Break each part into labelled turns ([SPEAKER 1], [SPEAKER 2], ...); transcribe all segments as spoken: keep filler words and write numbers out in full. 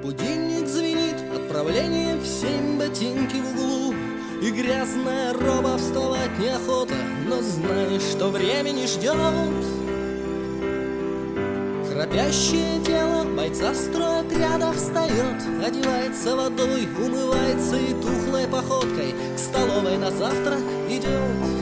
[SPEAKER 1] Будильник звенит, отправление в семь, ботинки в углу. И грязная роба, вставать неохота, но знаешь, что время не ждет. Храпящее тело бойца стройотряда встает, одевается водой, умывается и тухлой походкой к столовой на завтрак идет.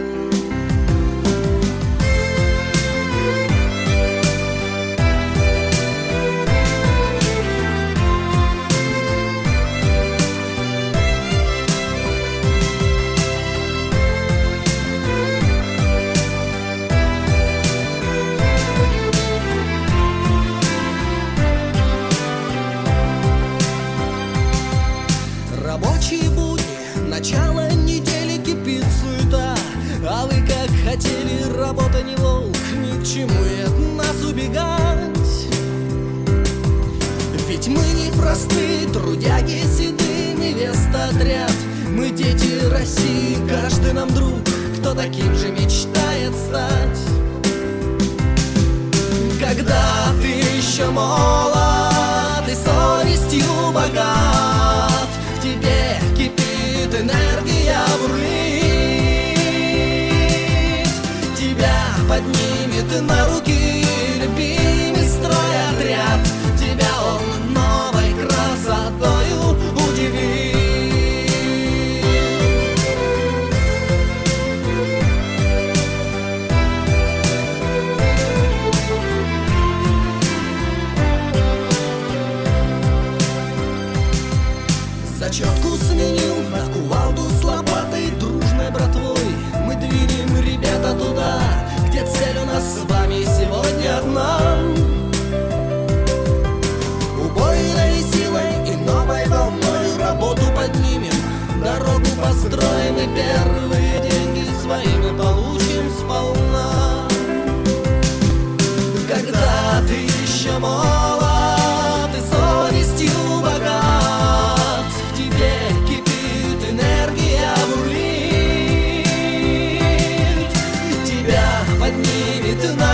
[SPEAKER 1] Рабочие будни, начало недели, кипит суета. А вы как хотели, работа не волк, ни к чему и от нас убегать. Ведь мы не простые трудяги, седые, невеста, отряд. Мы дети России, каждый нам друг, кто таким же мечтает стать. Когда ты еще молод и совестью богат, в тебе кипит энергия, бурлит. Тебя поднимет на руки любимый стройотряд. Тебя он новой красотою удивит. Зачетку сменил на кувалду с лопатой, дружной братвой мы двинем, ребята, туда, где цель у нас с вами сегодня одна. Убойной силой и новой волной работу поднимем, дорогу построим и первые деньги свои мы получим сполна. Когда ты еще молод и совестью богат, в тебе кипит энергия, бурлит. Тебя поднимет на